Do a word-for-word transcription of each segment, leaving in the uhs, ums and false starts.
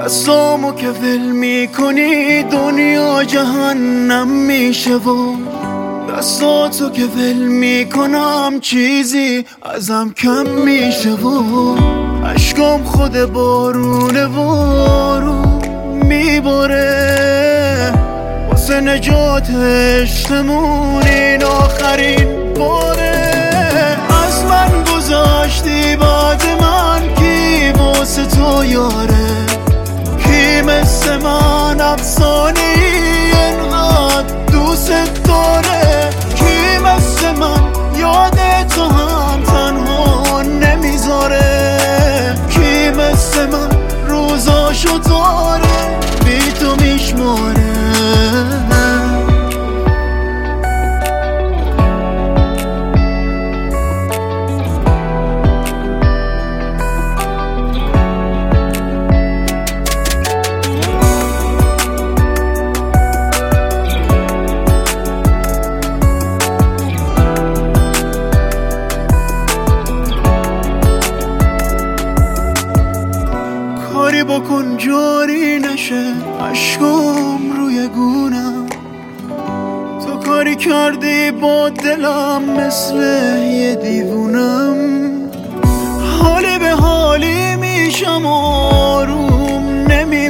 دستامو که ول میکنی دنیا جهنم میشه و دستاتو که ول میکنم چیزی ازم کم میشه و عشقام خود بارونه بارون میباره واسه نجات عشقمون این آخرین باره. از من گذاشتی بعد من کی واسه تو یاره، کی مثل من افسانه ای انقدر دوست داره، کی مثل من یاد تو هم تنها نمیذاره، کی مثل من روزاشو داره بی تو میشماره. کاری بکن جاری نشه عشقم روی گونم، تو کاری کردی با دلم مثل یه دیوونم، حالی به حالی میشم آروم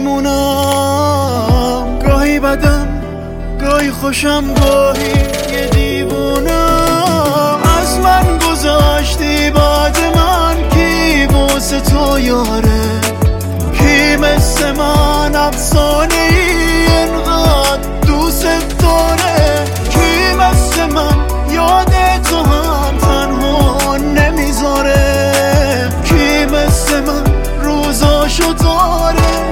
نمیمونم، گاهی بدم گاهی خوشم گاهی یه دیوونم. از من گذاشتی بعد من کی واسه تو یاره، کی مثل من افسانه ای انقدر دوست داره، کی مثل من یاد تو هم تنها نمیذاره، کی مثل من روزاشو داره